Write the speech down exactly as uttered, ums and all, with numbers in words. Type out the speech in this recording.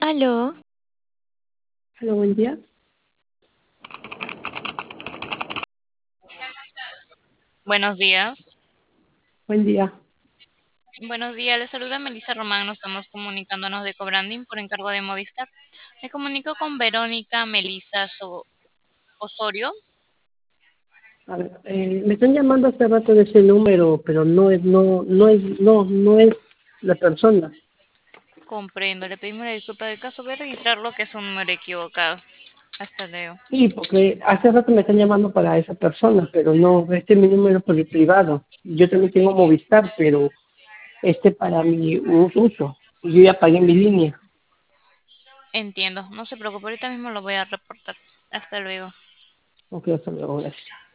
Aló, Hola, buen día. Buenos días. Buen día. Buenos días, les saluda Melissa Román. Nos estamos comunicándonos de Cobranding por encargo de Movistar. Me comunico con Verónica Melissa So- Osorio. A ver, eh, me están llamando hace rato de ese número, pero no es, no, no es, no, no es la persona. Comprendo, le pedimos la disculpa del caso. Voy a registrarlo que es un número equivocado. Hasta luego. Sí, porque hace rato me están llamando para esa persona, pero no, este es mi número pri- privado. Yo también tengo Movistar, pero este para mi us- uso. Yo ya pagué mi línea. Entiendo, no se preocupe, ahorita mismo lo voy a reportar. Hasta luego. Ok, hasta luego, gracias.